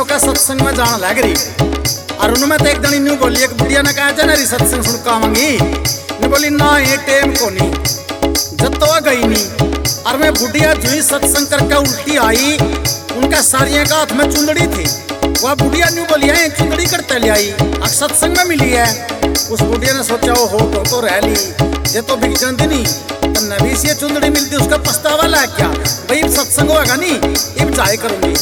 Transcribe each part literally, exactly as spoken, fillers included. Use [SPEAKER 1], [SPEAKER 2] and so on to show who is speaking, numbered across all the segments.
[SPEAKER 1] होकर सत्संग में जाना लग रही और उन्होंने तो एक दिन न्यू बोली, एक बुढ़िया ने कहा ना सत्संग सुन कावंगी, ने बोली ना ये टेम को नहीं जब तो गई नहीं। और मैं बुढ़िया जो ही सत्संग करके उल्टी आई, उनका साड़ियों का हाथ में चुंदड़ी थी, वह बुढ़िया न्यू बोली है चुंदड़ी करते ले आई और सत्संग में मिली है। उस बुढ़िया ने सोचा वो हो तो, तो रह ली ये तो बिगजन थी नहीं तो नवी से चुंदड़ी मिलती, उसका पछतावा ला क्या भाई सत्संग होगा नहीं अब जाए करूंगी।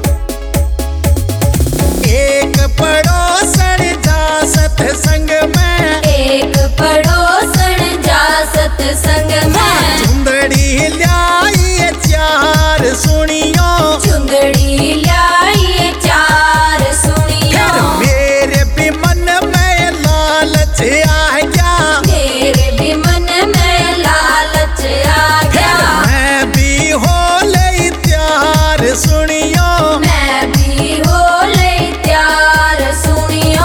[SPEAKER 1] एक पड़ोसन जा सत्संग में,
[SPEAKER 2] एक पड़ोसन जा सत्संग में,
[SPEAKER 1] चुंदड़ी लाई चार सुनियो,
[SPEAKER 2] चुंदड़ी लाई चार सुनियो।
[SPEAKER 1] मेरे भी मन में लालच आ गया,
[SPEAKER 2] मेरे भी मन में लालच आ गया,
[SPEAKER 1] मैं भी हो ले त्यार सुनियो,
[SPEAKER 2] मैं भी हो ले त्यार सुनियो।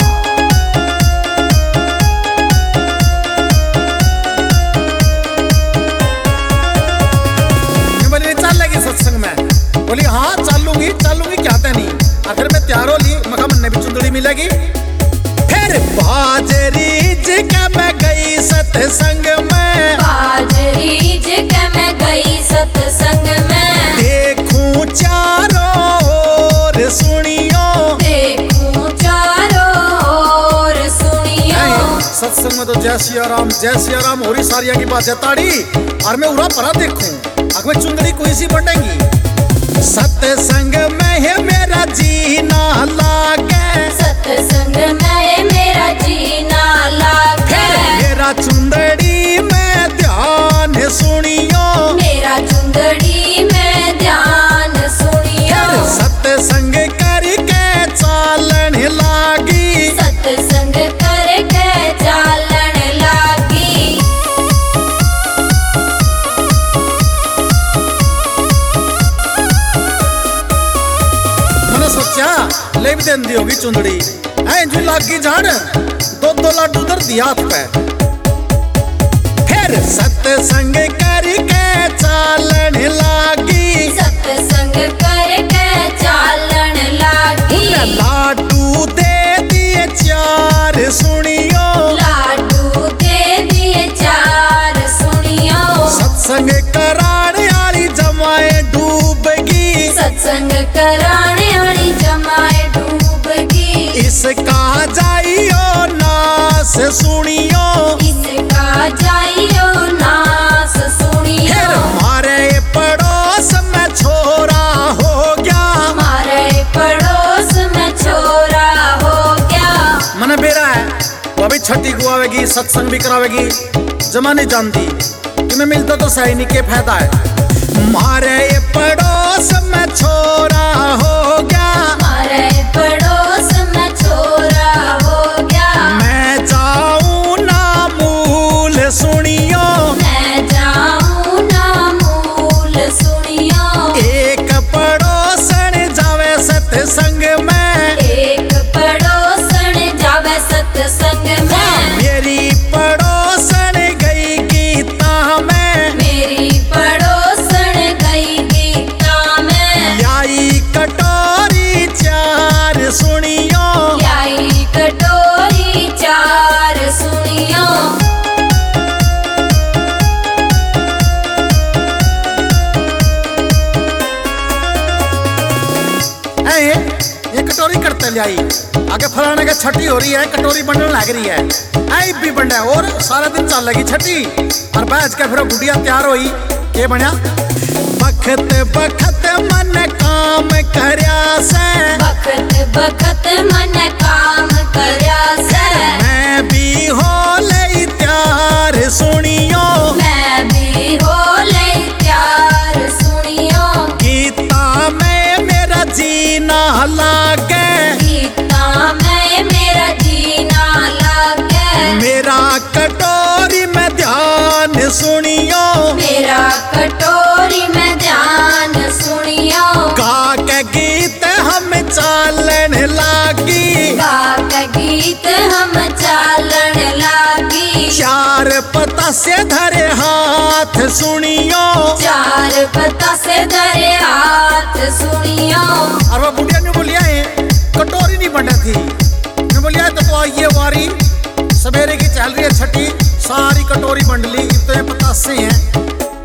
[SPEAKER 1] सत्संग में बोली हाँ चलूंगी चलूंगी क्या था नहीं। आखिर में तैयार हो ली, मखा मन भी चुंदड़ी मिलेगी। फिर बाजरी जगह मैं गई सत्संग में,
[SPEAKER 2] बाजरी जगह मैं गई सत्संग में,
[SPEAKER 1] देखूं चारों ओर सुनियो,
[SPEAKER 2] देखूं चारों ओर सुनियो।
[SPEAKER 1] सत्संग में तो जय सिया राम जय सिया राम हो रही सारिया की बात है ताड़ी, और मैं उरा परा देखूं अगर चुंदड़ी कोई सी बटेंगी। सत्संग में है मेरा जीना लागे,
[SPEAKER 2] सत्संग में मेरा जीना लागे,
[SPEAKER 1] मेरा चुंदड़ी में ध्यान सुनियो,
[SPEAKER 2] मेरा चुंदड़ी में ध्यान सुनियो।
[SPEAKER 1] सत्संग करके चालन लागी,
[SPEAKER 2] सत्संग करके चालन लागी।
[SPEAKER 1] सोचा ले भी देन दी होगी चुंदड़ी है जो लागी झाड़, दो दो लाडू दर दिया हाथ पे। फिर सत्संग करके चालन लागी,
[SPEAKER 2] सत्संग करके चालन लागी,
[SPEAKER 1] लाडू दे दिए चार सुनियो,
[SPEAKER 2] लाडू दे दिए चार सुनियो।
[SPEAKER 1] सत्संग कराने वाली जमाए डूबगी,
[SPEAKER 2] सत्संग कराने वाली जमाए डूबगी,
[SPEAKER 1] इसका जाइयो नास सुनियो,
[SPEAKER 2] इसका जाइयो नास सुनियो।
[SPEAKER 1] फिर हमारे पड़ोस में छोरा हो गया,
[SPEAKER 2] हमारे पड़ोस में छोरा हो गया।
[SPEAKER 1] मन बेरा है वो अभी छठी को आवेगी, सत्संग भी करावेगी, जमा नहीं जानती कि मैं मिलता तो सही नहीं के फायदा है। हमारे पड़ोस में छोरा हो गया,
[SPEAKER 2] हमारे पड़ोस में छोरा हो गया,
[SPEAKER 1] मैं जाऊं ना मूल सुनियो,
[SPEAKER 2] मैं जाऊं ना मूल सुनियो।
[SPEAKER 1] एक पड़ोसन जावे सत्संग में,
[SPEAKER 2] एक पड़ोसन जावे सत्संग में,
[SPEAKER 1] मेरी पड़ोसन गई गीता में,
[SPEAKER 2] मेरी पड़ोसन गई गीता में,
[SPEAKER 1] लाई कटोरी चार सुनियो,
[SPEAKER 2] लाई कटोरी चार सुनियो।
[SPEAKER 1] ऐ ये कटोरी करते ले आई, आगे फलाने का छठी हो रही है, कटोरी बनने लग रही है, आई भी बंडा और सारा दिन चल लगी छठी। और बैठ के फिर बुढ़िया तैयार हुई, ये बना बखत बखत मन काम करया से,
[SPEAKER 2] बखत बखत मन काम करया से,
[SPEAKER 1] मैं भी हो ले त्यार सुनियो,
[SPEAKER 2] मैं भी हो ले त्यार सुनियो।
[SPEAKER 1] गीता में मेरा जीना लागे,
[SPEAKER 2] गीता में मेरा जीना लागे,
[SPEAKER 1] मेरा कटोरी में ध्यान सुनियो,
[SPEAKER 2] मेरा कटोरी में ध्यान सुनियो।
[SPEAKER 1] गा के गीत हम चालन लागी,
[SPEAKER 2] गा के गीत हम चालन लागी,
[SPEAKER 1] चार पता से धरे हाथ सुनियो,
[SPEAKER 2] चार पता से धरे हाथ सुनियो।
[SPEAKER 1] और वो बुढ़िया ने बोलिया बने थी। मैं बोलिया तो, तो आइए वारी सवेरे की चल रही है छठी, सारी कटोरी बंडली तो ये पता से है।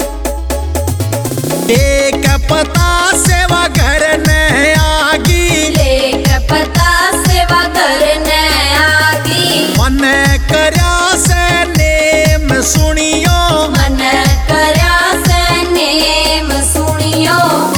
[SPEAKER 1] एक पता सेवा घर ने आगी,
[SPEAKER 2] लेक पता सेवा घर ने आगी।
[SPEAKER 1] मन करया से नेम सुनियो,
[SPEAKER 2] मन करया से नेम सुनियो।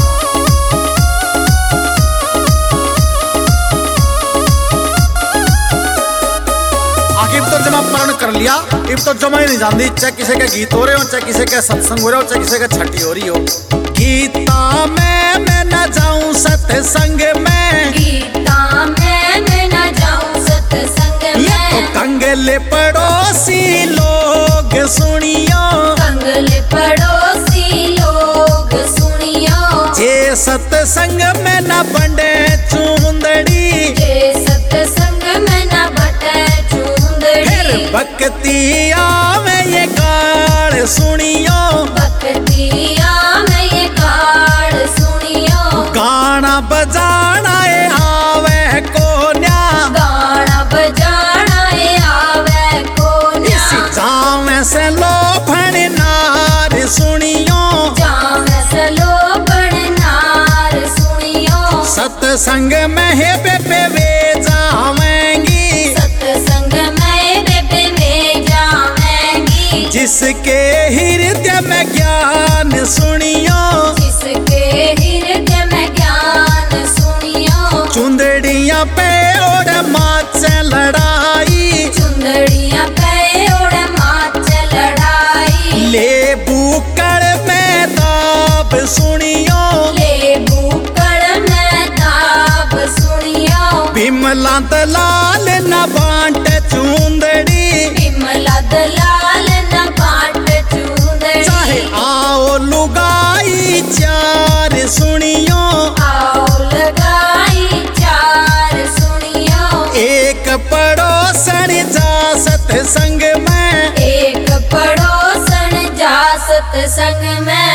[SPEAKER 1] आगे तो जमा प्रण कर लिया, इब तो जमा ही नहीं जानती चाहे किसी के गीत हो रहे हो, चाहे किसी के सत्संग हो रहे हो, चाहे किसी के छठी हो रही हो। गीता में मैं न जाऊं सत्संग में,
[SPEAKER 2] गीता में मैं न जाऊं सत्संग
[SPEAKER 1] ये तो
[SPEAKER 2] में।
[SPEAKER 1] कंगले पड़ोसी लोग सुनियो,
[SPEAKER 2] कंगले पड़ोसी लोग सुनियो।
[SPEAKER 1] जे सत्संग में न बंडे चूंदड़ी,
[SPEAKER 2] जे सत्संग में न बटे चूंदड़ी।
[SPEAKER 1] फिर भक्ति आवे ये गाल सुनियो,
[SPEAKER 2] भक्तिया में ये गाड़ सुनियो।
[SPEAKER 1] गाना बजाना ये आवे कोन्या,
[SPEAKER 2] गाना बजाना ये आवे कोन्या।
[SPEAKER 1] इसी जावे से लोभन नार सुनियो,
[SPEAKER 2] जावे से लोभन नार सुनियो।
[SPEAKER 1] सत्संग में है बेबे वे जावेंगी,
[SPEAKER 2] सत्संग में बेबे में जावेंगी।
[SPEAKER 1] जिसके हृदय में ज्ञान सुनियो,
[SPEAKER 2] जिसके हृदय में ज्ञान सुनियो।
[SPEAKER 1] चुंदड़ियां पे और माच लड़ाई,
[SPEAKER 2] चुंदड़ियां पे और माच लड़ाई।
[SPEAKER 1] ले बूकड़ में दाब सुनियो,
[SPEAKER 2] ले बूकड़ में दाब सुनियो।
[SPEAKER 1] बिमला दलाल न बांट चुंदड़ी,
[SPEAKER 2] बिमला दलाल न बाट चूंदड़ी।
[SPEAKER 1] चाहे आओ लुगाई चार सुनियो,
[SPEAKER 2] आओ लगाई चार सुनियो।
[SPEAKER 1] एक पड़ोसन जा सत्संग में,
[SPEAKER 2] एक पड़ोसन जा सत्संग में।